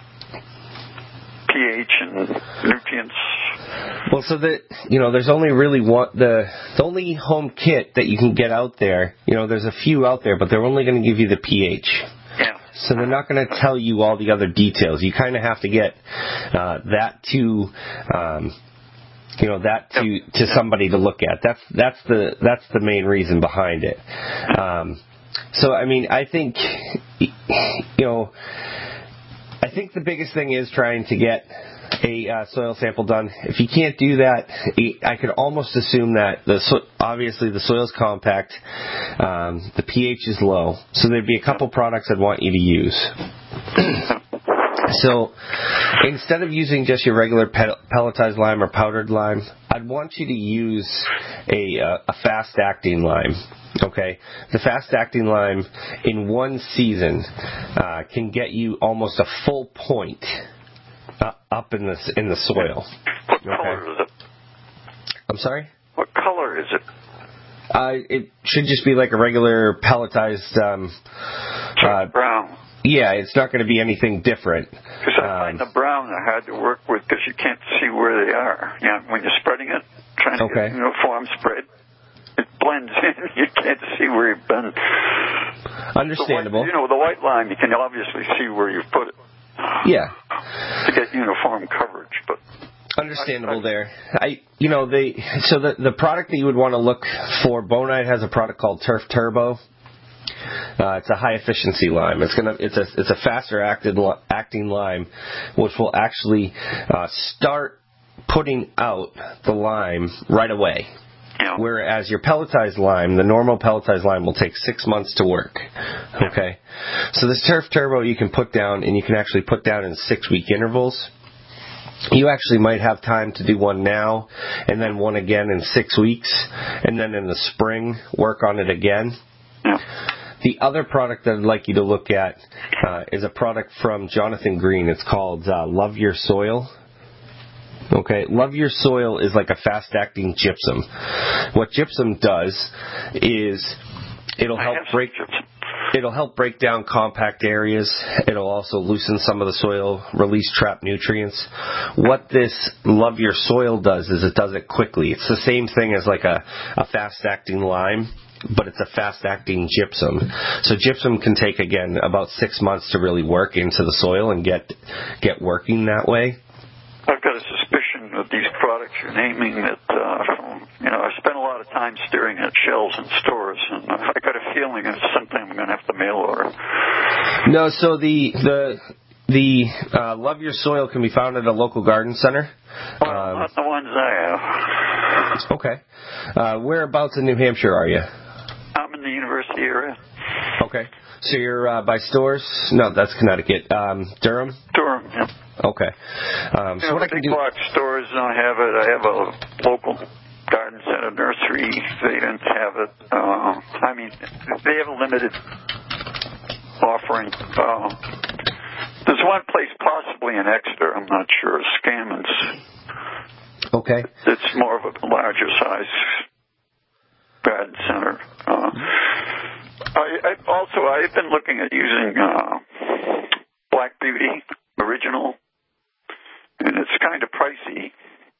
S12: pH and nutrients?
S4: Well, so that, you know, there's only really one, the, the only home kit that you can get out there, you know, there's a few out there, but they're only going to give you the pH.
S12: Yeah.
S4: So they're not going to tell you all the other details. You kind of have to get uh, that to, um, you know, that to, to somebody to look at. That's that's the that's the main reason behind it. Um, so I mean, I think, you know, I think the biggest thing is trying to get a uh, soil sample done. If you can't do that, I could almost assume that the so- obviously the soil's compact, um, the pH is low, so there'd be a couple products I'd want you to use. So instead of using just your regular pelletized lime or powdered lime, I'd want you to use a, uh, a fast-acting lime. Okay, the fast-acting lime in one season uh, can get you almost a full point uh, up in the in the soil.
S12: What
S4: okay.
S12: color is it?
S4: I'm sorry?
S12: What color is it?
S4: Uh, it should just be like a regular pelletized. Um, uh,
S12: brown.
S4: Yeah, it's not going to be anything different.
S12: Because I
S4: um,
S12: find the brown I had to work with because you can't see where they are. You know, when you're spreading it, trying to
S4: okay.
S12: get a uniform spread, it blends in. You can't see where you've been.
S4: Understandable.
S12: The white, you know, the white line, you can obviously see where you've put it.
S4: Yeah.
S12: To get uniform coverage, but...
S4: Understandable there. I, you know, they so the the product that you would want to look for, Bonide has a product called Turf Turbo. Uh, it's a high efficiency lime. It's gonna it's a it's a faster acted, acting lime, which will actually uh, start putting out the lime right away.
S12: Yeah.
S4: Whereas your pelletized lime, the normal pelletized lime, will take six months to work. Okay, so this Turf Turbo you can put down, and you can actually put down in six week intervals. You actually might have time to do one now, and then one again in six weeks, and then in the spring work on it again.
S12: Yeah.
S4: The other product that I'd like you to look at uh, is a product from Jonathan Green. It's called uh, Love Your Soil. Okay, Love Your Soil is like a fast-acting gypsum. What gypsum does is it'll help break it'll help break down compact areas. It'll also loosen some of the soil, release trapped nutrients. What this Love Your Soil does is it does it quickly. It's the same thing as like a, a fast-acting lime, but it's a fast-acting gypsum. So gypsum can take, again, about six months to really work into the soil and get get working that way.
S12: I've got a suspicion that these products you're naming that, uh, from, you know, I spent a lot of time staring at shelves in stores, and I got a feeling it's something I'm going to have to mail order.
S4: No, so the the the uh, Love Your Soil can be found at a local garden center.
S12: Well, um, not the ones I
S4: have. Okay. Uh, whereabouts in New Hampshire are you?
S12: I'm in the university area.
S4: Okay. So you're uh, by stores? No, that's Connecticut. Um, Durham?
S12: Durham, yeah.
S4: Okay. Um, so
S12: yeah,
S4: what I can
S12: big
S4: do...
S12: box stores don't have it. I have a local garden center nursery. They don't have it. Uh, I mean, they have a limited offering. Uh, there's one place possibly in Exeter. I'm not sure. Scammons.
S4: Okay.
S12: It's more of a larger size garden center. Uh, I, I also I've been looking at using uh, Black Beauty Original, and it's kind of pricey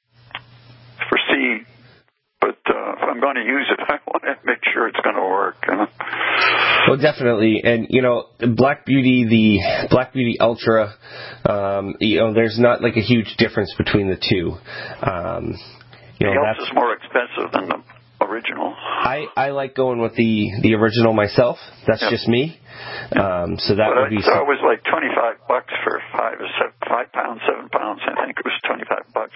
S12: for seed. But uh, if I'm going to use it, I want to make sure it's going to work. Uh,
S4: well, definitely, and you know, Black Beauty, the Black Beauty Ultra, um, you know, there's not like a huge difference between the two. Um, you know,
S12: the
S4: that's
S12: Ultra's more expensive than the original.
S4: I, I like going with the, the original myself. That's
S12: yep.
S4: just me. Um, so that
S12: but
S4: would be.
S12: I thought it was like twenty-five bucks for five or seven, five pounds, seven pounds. I think it was twenty-five bucks.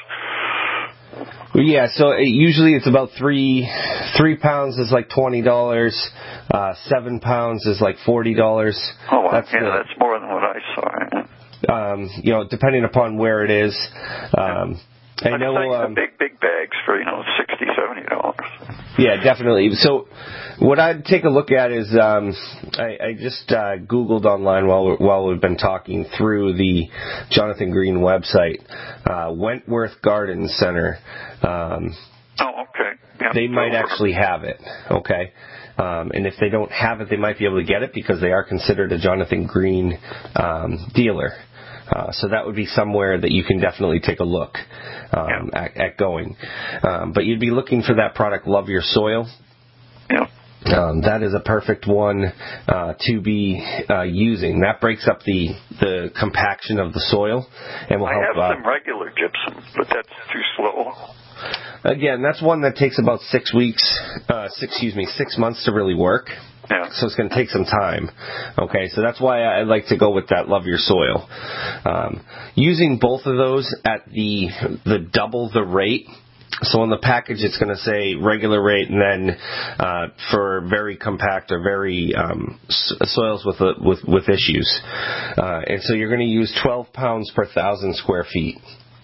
S4: Well, yeah. So it, usually it's about three three pounds is like twenty dollars. Uh, seven pounds is like forty dollars.
S12: Oh, wow.
S4: That's
S12: yeah,
S4: the,
S12: that's more than what I saw.
S4: Um, you know, depending upon where it is. Um, I know um,
S12: the big, big bags for, you know, sixty dollars, seventy dollars.
S4: Yeah, definitely. So what I'd take a look at is um, I, I just uh, Googled online while, we're, while we've been talking through the Jonathan Green website, uh, Wentworth Garden Center. Um,
S12: oh, okay. Yeah,
S4: they might
S12: over.
S4: actually have it, okay? Um, and if they don't have it, they might be able to get it because they are considered a Jonathan Green um, dealer. Uh, so that would be somewhere that you can definitely take a look um, yeah. at, at going. Um, but you'd be looking for that product, Love Your Soil.
S12: Yeah.
S4: Um, that is a perfect one uh, to be uh, using. That breaks up the, the compaction of the soil and will
S12: I
S4: help.
S12: I have
S4: uh,
S12: some regular gypsum, but that's too slow.
S4: Again, that's one that takes about six weeks, uh, six, excuse me, six months to really work.
S12: Yeah.
S4: So it's going to take some time. Okay, so that's why I like to go with that Love Your Soil. Um, using both of those at the the double the rate. So on the package, it's going to say regular rate, and then uh, for very compact or very um, soils with, a, with with issues. Uh, and so you're going to use twelve pounds per thousand square feet.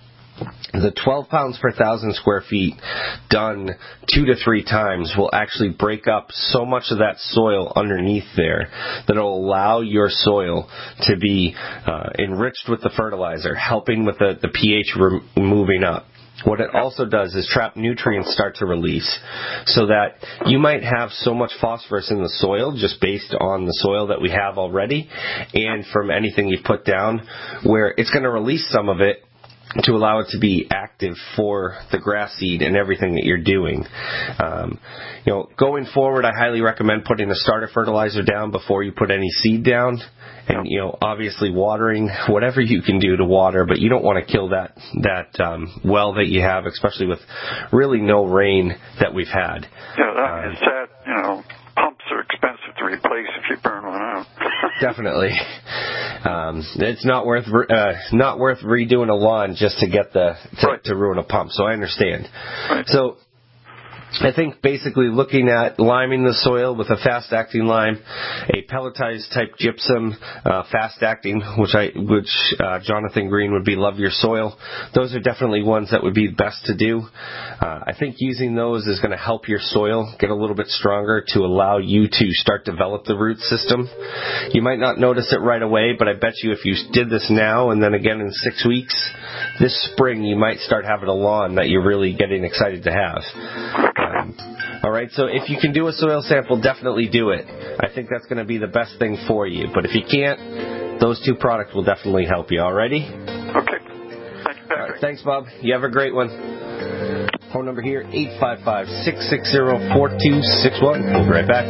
S4: The twelve pounds per thousand square feet done two to three times will actually break up so much of that soil underneath there that it will allow your soil to be uh, enriched with the fertilizer, helping with the, the pH re- moving up. What it also does is trap nutrients start to release so that you might have so much phosphorus in the soil just based on the soil that we have already and from anything you've put down where it's going to release some of it to allow it to be active for the grass seed and everything that you're doing. Um, you know, going forward, I highly recommend putting a starter fertilizer down before you put any seed down. And, you know, obviously watering, whatever you can do to water, but you don't want to kill that, that um, well that you have, especially with really no rain that we've had.
S12: Yeah, that, um, it's sad, you know, pumps are expensive to replace if you burn one out. Definitely.
S4: Um, it's not worth uh, not worth redoing a lawn just to get the to, right. to ruin a pump. So I understand. Right. So I think basically looking at liming the soil with a fast-acting lime, a pelletized type gypsum, uh, fast-acting, which I which uh, Jonathan Green would be Love Your Soil. Those are definitely ones that would be best to do. Uh, I think using those is going to help your soil get a little bit stronger to allow you to start develop the root system. You might not notice it right away, but I bet you if you did this now and then again in six weeks, this spring you might start having a lawn that you're really getting excited to have. Um, all right, so if you can do a soil sample, definitely do it. I think that's going to be the best thing for you. But if you can't, those two products will definitely help you. All righty?
S12: Okay. Thanks, Patrick.
S4: All right, thanks, Bob. You have a great one. Phone number here, eight five five, six six zero, four two six one. We'll be right back.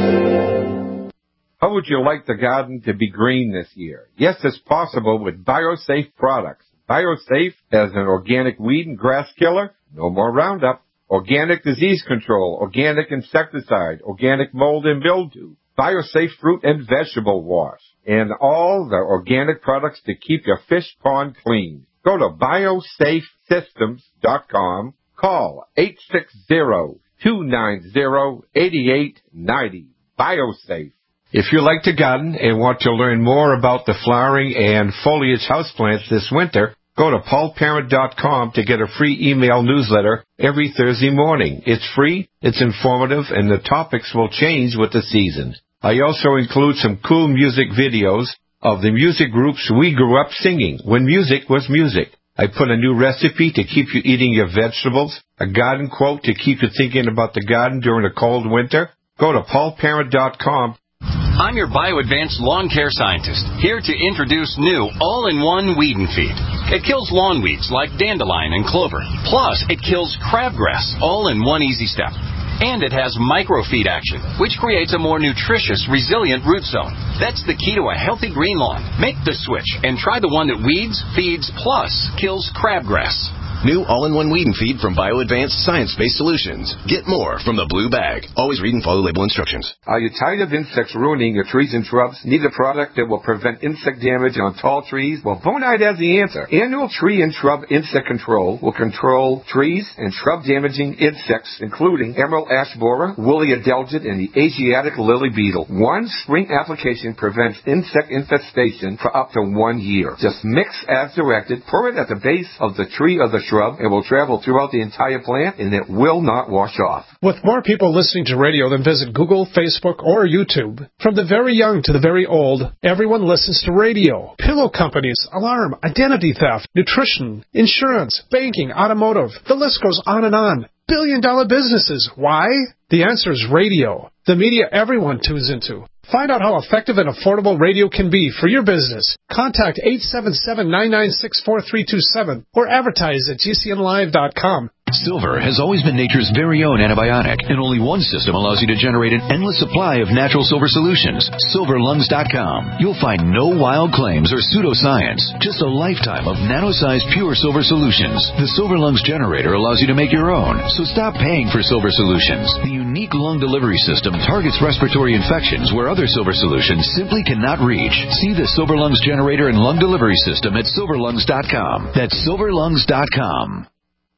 S5: How would you like the garden to be green this year? Yes, it's possible with BioSafe products. BioSafe as an organic weed and grass killer, no more Roundup. Organic disease control, organic insecticide, organic mold and mildew, BioSafe fruit and vegetable wash, and all the organic products to keep your fish pond clean. Go to biosafe systems dot com. Call eight six zero, two nine zero, eight eight nine zero. BioSafe. If you like to garden and want to learn more about the flowering and foliage houseplants this winter, go to paul parent dot com to get a free email newsletter every Thursday morning. It's free, it's informative, and the topics will change with the seasons. I also include some cool music videos of the music groups we grew up singing when music was music. I put a new recipe to keep you eating your vegetables, a garden quote to keep you thinking about the garden during a cold winter. Go to paul parent dot com.
S6: I'm your BioAdvanced lawn care scientist, here to introduce new all-in-one weed and feed. It kills lawn weeds like dandelion and clover. Plus, it kills crabgrass, all in one easy step. And it has microfeed action, which creates a more nutritious, resilient root zone. That's the key to a healthy green lawn. Make the switch and try the one that weeds, feeds, plus kills crabgrass.
S7: New all-in-one weed and feed from BioAdvanced Science-Based Solutions. Get more from the blue bag. Always read and follow label instructions.
S13: Are you tired of insects ruining your trees and shrubs? Need a product that will prevent insect damage on tall trees? Well, Bonide has the answer. Annual Tree and Shrub Insect Control will control trees and shrub-damaging insects, including emerald ash borer, woolly adelgid, and the Asiatic lily beetle. One spring application prevents insect infestation for up to one year. Just mix as directed, pour it at the base of the tree or the shrub. It will travel throughout the entire plant, and it will not wash off.
S17: With more people listening to radio than visit Google, Facebook, or YouTube, from the very young to the very old, everyone listens to radio. Pillow companies, alarm, identity theft, nutrition, insurance, banking, automotive. The list goes on and on. Billion-dollar businesses. Why? The answer is radio. The media everyone tunes into. Find out how effective and affordable radio can be for your business. Contact eight seven seven, nine nine six, four three two seven or advertise at G C N live dot com.
S18: Silver has always been nature's very own antibiotic, and only one system allows you to generate an endless supply of natural silver solutions. silver lungs dot com. You'll find no wild claims or pseudoscience, just a lifetime of nano-sized pure silver solutions. The Silver Lungs generator allows you to make your own, so stop paying for silver solutions. The unique lung delivery system targets respiratory infections where other silver solutions simply cannot reach. See the Silver Lungs generator and lung delivery system at silver lungs dot com. That's silver lungs dot com.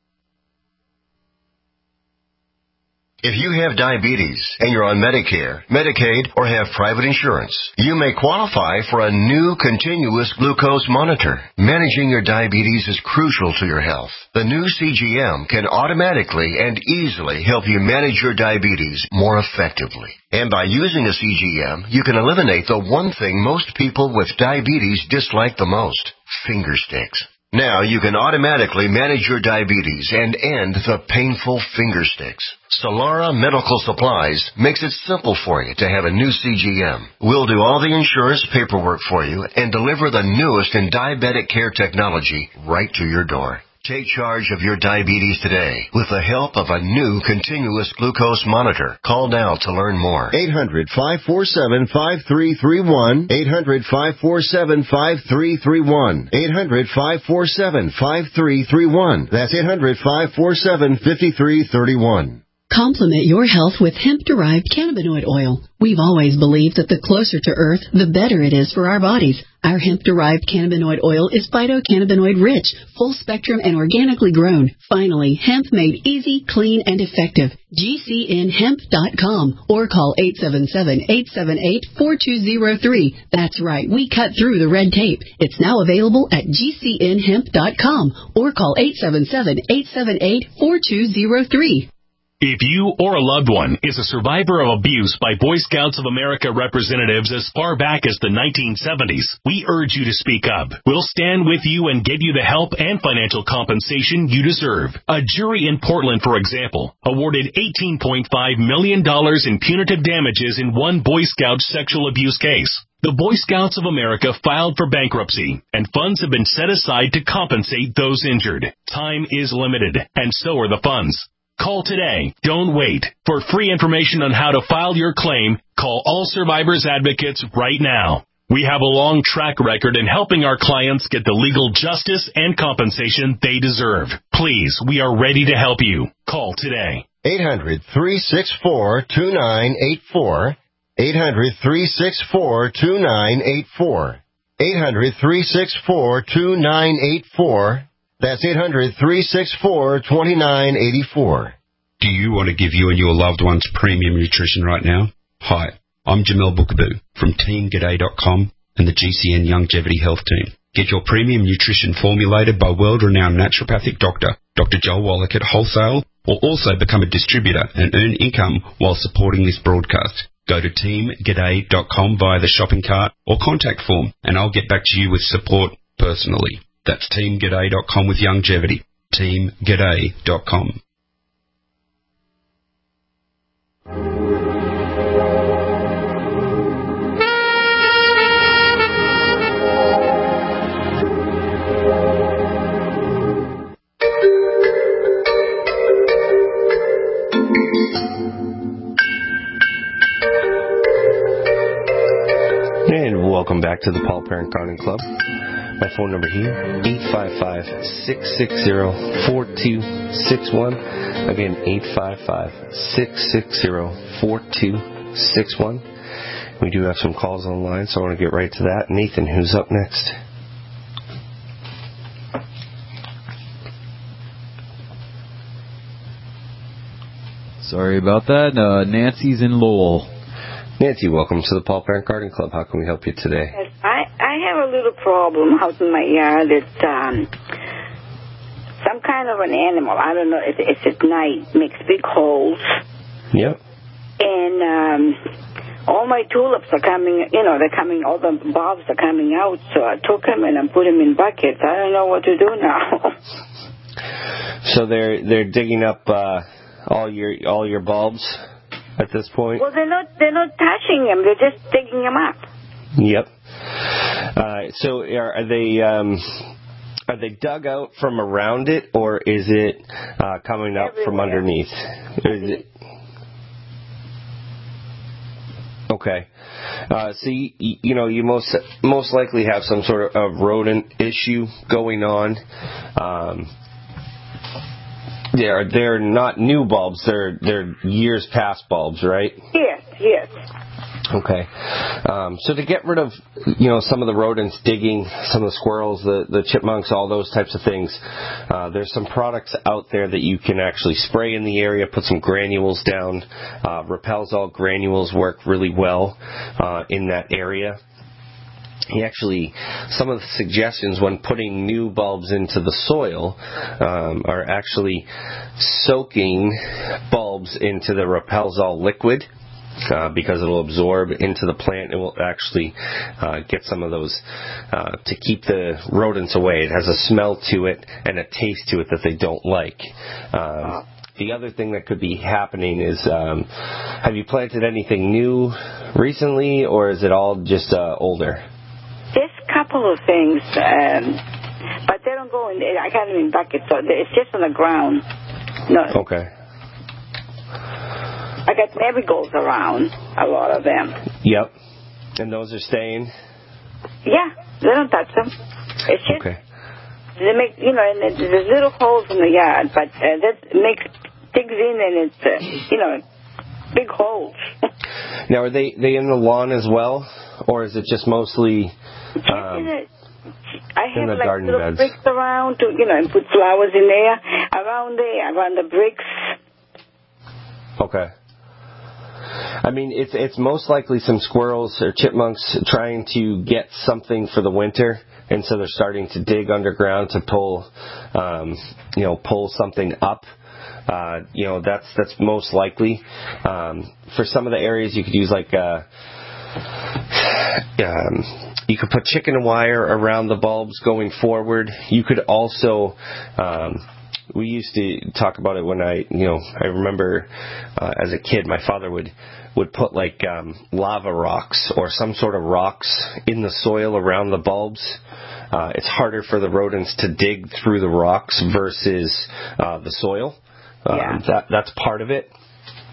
S19: If you have diabetes and you're on Medicare, Medicaid, or have private insurance, you may qualify for a new continuous glucose monitor. Managing your diabetes is crucial to your health. The new C G M can automatically and easily help you manage your diabetes more effectively. And by using a C G M, you can eliminate the one thing most people with diabetes dislike the most: finger sticks. Now you can automatically manage your diabetes and end the painful finger sticks. Solara Medical Supplies makes it simple for you to have a new C G M. We'll do all the insurance paperwork for you and deliver the newest in diabetic care technology right to your door. Take charge of your diabetes today with the help of a new continuous glucose monitor. Call now to learn more.
S20: eight hundred, five four seven, five three three one. eight hundred, five four seven, five three three one. eight hundred, five four seven, five three three one. That's eight hundred, five four seven, five three three one.
S8: Complement your health with hemp-derived cannabinoid oil. We've always believed that the closer to Earth, the better it is for our bodies. Our hemp-derived cannabinoid oil is phytocannabinoid-rich, full-spectrum, and organically grown. Finally, hemp made easy, clean, and effective. G C N hemp dot com or call eight seven seven, eight seven eight, four two zero three. That's right, we cut through the red tape. It's now available at G C N hemp dot com or call eight seven seven, eight seven eight, four two zero three.
S21: If you or a loved one is a survivor of abuse by Boy Scouts of America representatives as far back as the nineteen seventies, we urge you to speak up. We'll stand with you and give you the help and financial compensation you deserve. A jury in Portland, for example, awarded eighteen point five million dollars in punitive damages in one Boy Scout sexual abuse case. The Boy Scouts of America filed for bankruptcy, and funds have been set aside to compensate those injured. Time is limited, and so are the funds. Call today. Don't wait. For free information on how to file your claim, call All Survivors Advocates right now. We have a long track record in helping our clients get the legal justice and compensation they deserve. Please, we are ready to help you. Call today.
S20: eight hundred, three six four, two nine eight four. eight hundred, three six four, two nine eight four. eight hundred, three six four, two nine eight four. That's eight hundred, three six four, two nine eight four.
S22: Do you want to give you and your loved ones premium nutrition right now? Hi, I'm Jamel Bookaboo from Team G'day dot com and the G C N Longevity Health Team. Get your premium nutrition formulated by world-renowned naturopathic doctor, Doctor Joel Wallach at wholesale, or also become a distributor and earn income while supporting this broadcast. Go to Team G'day dot com via the shopping cart or contact form, and I'll get back to you with support personally. That's Team G'day dot com with longevity. Team G'day dot com.
S4: And welcome back to the Paul Parent Garden Club. My phone number here, eight five five, six six zero, four two six one. Again, eight five five, six six zero, four two six one. We do have some calls on the line, so I want to get right to that. Nathan, who's up next?
S11: Sorry about that. Uh, Nancy's in Lowell.
S4: Nancy, welcome to the Paul Parent Garden Club. How can we help you today?
S23: Yes, I, I have a little problem out in my yard. It's um, some kind of an animal. I don't know. It's, it's at night. Makes big holes.
S4: Yep.
S23: And um, all my tulips are coming, you know, they're coming, all the bulbs are coming out. So I took them and I put them in buckets. I don't know what to do now.
S4: So they're they're digging up uh, all your all your bulbs at this point?
S23: Well, they're not they're not touching them. They're just digging them up.
S4: Yep. Uh, so are, are they um, are they dug out from around it, or is it uh, coming up Everywhere. from underneath? Is it? Okay. Uh, so you, you know you most most likely have some sort of rodent issue going on. Um, They're they're not new bulbs. They're they're years past bulbs, right?
S23: Yes, yes.
S4: Okay. Um, so to get rid of you know some of the rodents digging, some of the squirrels, the the chipmunks, all those types of things, uh, there's some products out there that you can actually spray in the area. Put some granules down. Uh, Repelzol granules work really well uh, in that area. He actually, some of the suggestions when putting new bulbs into the soil um, are actually soaking bulbs into the Repelzol liquid. uh, because it'll absorb into the plant. It will actually uh, get some of those uh, to keep the rodents away. It has a smell to it and a taste to it that they don't like. Um, the other thing that could be happening is, um, have you planted anything new recently, or is it all just uh, older?
S23: Just a couple of things, um, but they don't go in. I got them in buckets, so it's just on the ground. No.
S4: Okay.
S23: I got marigolds around, a lot of them.
S4: Yep. And those are staying?
S23: Yeah, they don't touch them. It's just,
S4: okay.
S23: They make, you know, and there's little holes in the yard, but uh, that makes, digs in and it's, uh, you know, big holes.
S4: Now, are they, they in the lawn as well, or is it just mostly um,
S23: I have
S4: in the
S23: like
S4: garden
S23: little
S4: beds?
S23: bricks around to, you know, and put flowers in there, around there, around the bricks.
S4: Okay. I mean, it's it's most likely some squirrels or chipmunks trying to get something for the winter, and so they're starting to dig underground to pull, um, you know, pull something up. Uh, you know, that's that's most likely. Um, for some of the areas, you could use like, uh, um, you could put chicken wire around the bulbs going forward. You could also. Um, We used to talk about it when I, you know, I remember uh, as a kid, my father would, would put like um, lava rocks or some sort of rocks in the soil around the bulbs. Uh, it's harder for the rodents to dig through the rocks versus uh, the soil. Um,
S23: yeah.
S4: That that's part of it.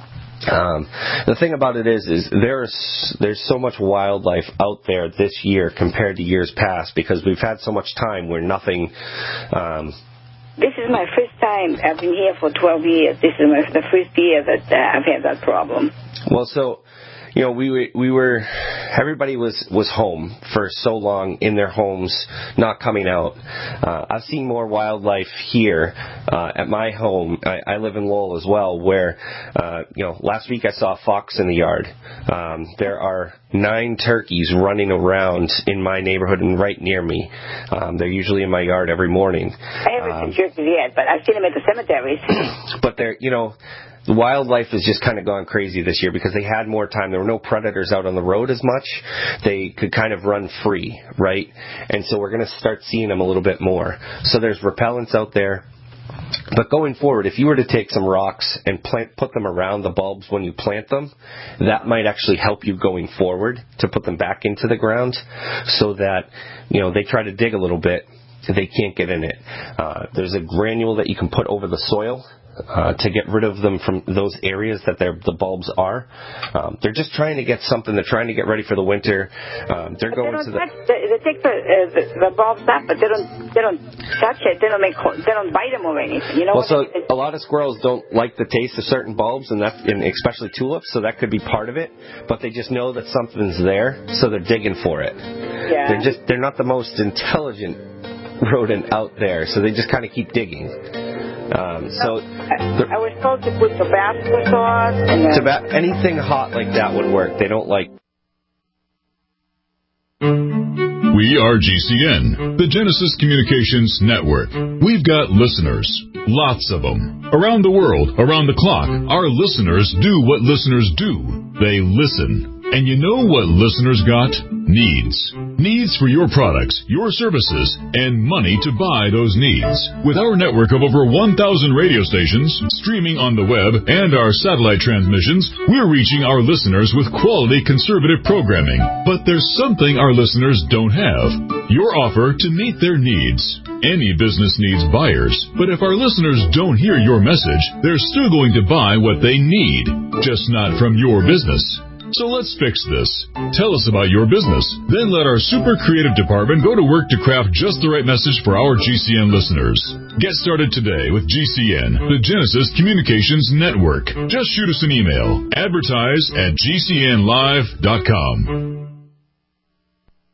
S4: Um, the thing about it is, is there's there's so much wildlife out there this year compared to years past because we've had so much time where nothing. Um,
S23: This is my first time. I've been here for twelve years. This is my, the first year that uh, I've had that problem.
S4: Well, so, you know, we were, we were, everybody was, was home for so long in their homes, not coming out. Uh, I've seen more wildlife here uh, at my home. I, I live in Lowell as well, where, uh, you know, last week I saw a fox in the yard. Um, there are nine turkeys running around in my neighborhood and right near me. Um, they're usually in my yard every morning.
S23: I haven't seen turkeys yet, but I've seen them at the cemeteries.
S4: But they're, you know, the wildlife has just kind of gone crazy this year because they had more time. There were no predators out on the road as much. They could kind of run free, right? And so we're going to start seeing them a little bit more. So there's repellents out there. But going forward, if you were to take some rocks and plant, put them around the bulbs when you plant them, that might actually help you going forward to put them back into the ground so that, you know, they try to dig a little bit, they can't get in it. Uh, there's a granule that you can put over the soil uh, to get rid of them from those areas that the bulbs are. Um, they're just trying to get something. They're trying to get ready for the winter. Um, they're
S23: but
S4: going
S23: they
S4: to the.
S23: Touch, they, they take the, uh, the the bulbs up, but they don't they don't touch it. They don't make they don't bite them or anything. You know.
S4: Well, so
S23: I mean?
S4: a lot of squirrels don't like the taste of certain bulbs, and that's and especially tulips. So that could be part of it. But they just know that something's there, so they're digging for it.
S23: Yeah.
S4: They're just they're not the most intelligent rodent out there, so they just kind of keep digging. Um, so
S23: I, I was told to put Tabasco sauce and then
S4: taba- anything hot like that would work. They don't like.
S2: We are G C N, the Genesis Communications Network. We've got listeners, lots of them, around the world, around the clock. Our listeners do what listeners do. They listen. And you know what listeners got? Needs. Needs for your products, your services, and money to buy those needs. With our network of over one thousand radio stations, streaming on the web, and our satellite transmissions, we're reaching our listeners with quality conservative programming. But there's something our listeners don't have. Your offer to meet their needs. Any business needs buyers, but if our listeners don't hear your message, they're still going to buy what they need, just not from your business. So let's fix this. Tell us about your business. Then let our super creative department go to work to craft just the right message for our G C N listeners. Get started today with G C N, the Genesis Communications Network. Just shoot us an email. Advertise at G C N live dot com.